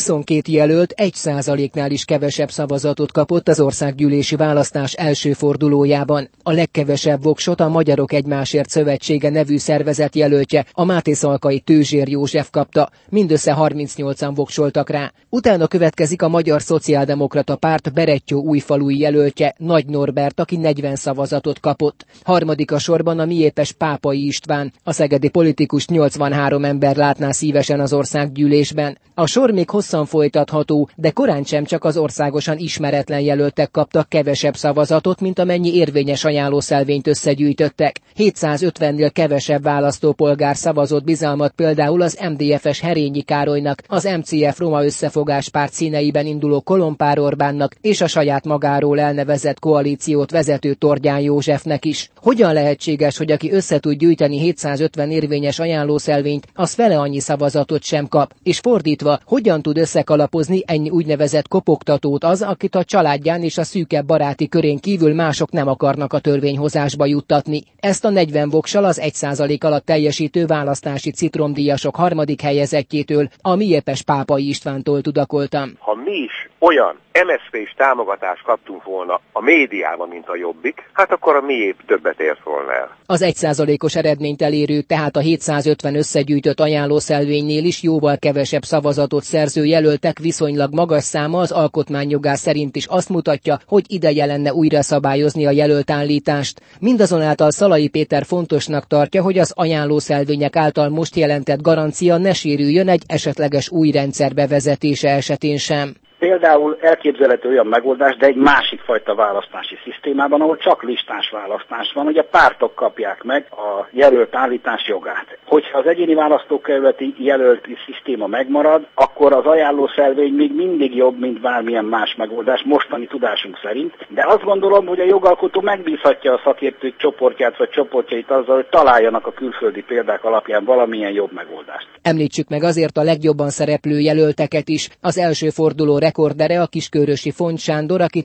22 jelölt 1%-nál is kevesebb szavazatot kapott az országgyűlési választás első fordulójában. A legkevesebb voksot a Magyarok Egymásért Szövetsége nevű szervezet jelöltje, a Mátészalkai Tőzsér József kapta, mindössze 38-an voksoltak rá. Utána következik a Magyar Szociáldemokrata Párt Berettyóújfalui jelöltje, Nagy Norbert, aki 40 szavazatot kapott. Harmadik a sorban a miépes Pápai István, a szegedi politikust 83 ember látná szívesen az országgyűlésben. A sor még hosszan folytatható, de korán sem csak az országosan ismeretlen jelöltek kaptak kevesebb szavazatot, mint amennyi érvényes ajánlószelvényt összegyűjtöttek. 750-nél kevesebb választópolgár szavazott bizalmat például az MDF-es Herényi Károlynak, az MCF Roma Összefogás Párt színeiben induló Kolompár Orbánnak és a saját magáról elnevezett koalíciót vezető Tordján Józsefnek is. Hogyan lehetséges, hogy aki össze tud gyűjteni 750 érvényes ajánlószelvényt, az fele annyi szavazatot sem kap, és fordítva, hogyan tud összekalapozni ennyi úgynevezett kopogtatót az, akit a családján és a szűkebb baráti körén kívül mások nem akarnak a törvényhozásba juttatni. Ezt a 40 voksal az 1% alatt teljesítő választási citromdíjasok harmadik helyezettjétől, a miépes Pápai Istvántól tudakoltam. Ha mi is olyan MSZP-s támogatást kaptunk volna a médiában, mint a Jobbik, hát akkor a miép többet ért volna el. Az 1%-os eredményt elérő, tehát a 750 összegyűjtött ajánlószelvénynél is jóval kevesebb szavazatot szerző jelöltek viszonylag magas száma az alkotmányjogás szerint is azt mutatja, hogy ideje lenne újra szabályozni a jelöltállítást. Mindazonáltal Szalai Péter fontosnak tartja, hogy az ajánlószelvények által most jelentett garancia ne sérüljön egy esetleges új rendszer bevezetése esetén sem. Például elképzelhető olyan megoldás, de egy másik fajta választási szisztémában, ahol csak listás választás van, hogy a pártok kapják meg a jelölt állítás jogát. Hogyha az egyéni választókerületi jelölti szisztéma megmarad, akkor az ajánlószelvény még mindig jobb, mint bármilyen más megoldás mostani tudásunk szerint, de azt gondolom, hogy a jogalkotó megbízhatja a szakértők csoportját vagy csoportjait azzal, hogy találjanak a külföldi példák alapján valamilyen jobb megoldást. Említsük meg azért a legjobban szereplő jelölteket is. Az első forduló rekordere a kiskörösi Font Sándor, aki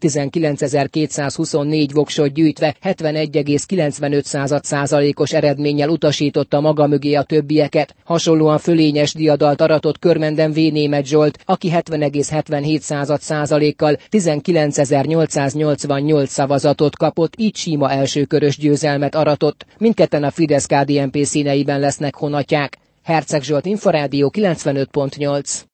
19.224 voksot gyűjtve 71,95%-os eredménnyel utasította maga mögé a többieket. Hasonlóan fölényes diadalt aratott körmenden V. Németh Zsolt, aki 70,77%-kal 19.888 szavazatot kapott, így sima elsőkörös győzelmet aratott. Mindketten a Fidesz-KDNP színeiben lesznek honatják. Herceg Zsolt, Inforádió 95.8.